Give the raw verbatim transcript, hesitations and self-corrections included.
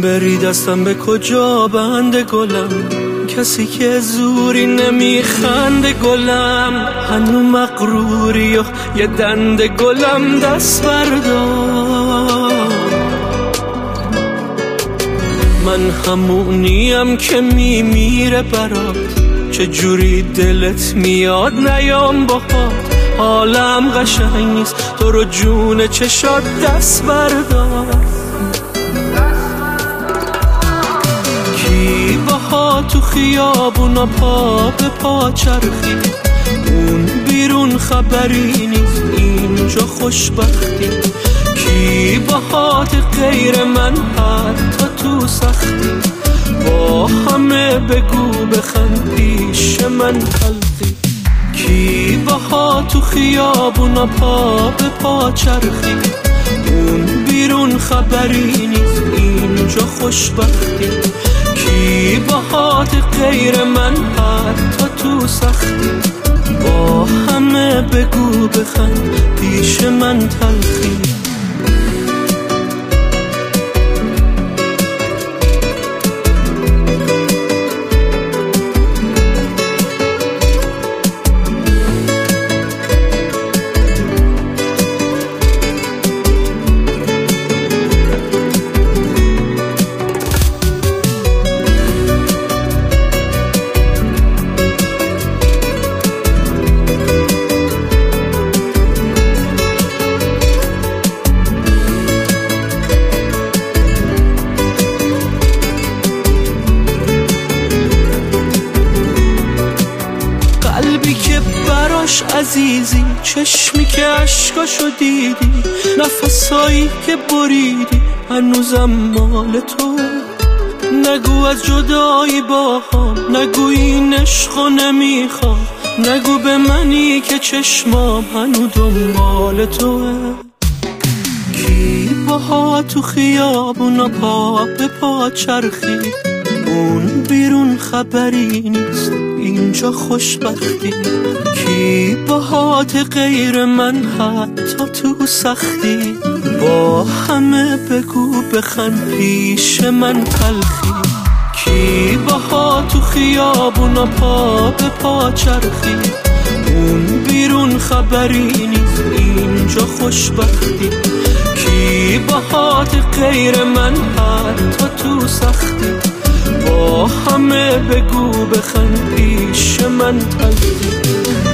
بری دستم به کجا بنده گلم، کسی که زوری نمیخنده گلم، هنو مغروری و یه دنده گلم دست بردار. من همونیم که میمیره برات، چجوری دلت میاد نیام باهات، حالم قشنگ نیست تو رو جون چشات دست بردار. کی باها تو خیابونا پا به پا چرخی، اون بیرون خبری نیست اینجا خوشبختی. کی باهات غیر من حتی تو سختی، با همه بگو بخند پیش من تلخی. کی باها تو خیابونا پا به پا چرخی، اون بیرون خبری نیست اینجا خوشبختی. کی باهات غیر من حتی تو سختی، با همه بگو بخند پیش من تلخی. قلبی که براش عزیزی، چشمی که عشقاشو دیدی، نفسایی که بریدی هنوزم مال تو. نگو از جدایی با هم، نگو این عشقو نمیخوام، نگو به منی که چشمام هنو دنبال توه. کی باها تو خیابونا پا به پا چرخی، اون بیرون خبری نیست اینجا خوشبختی. کی باهات غیر من حتی تو سختی، با همه بگو بخند پیش من تلخی. کی باها تو خیابونا پا به پا چرخی، اون بیرون خبری نیست اینجا خوشبختی. کی باهات غیر من حتی تو سختی، با همه بگو بخند پیش من تلخی.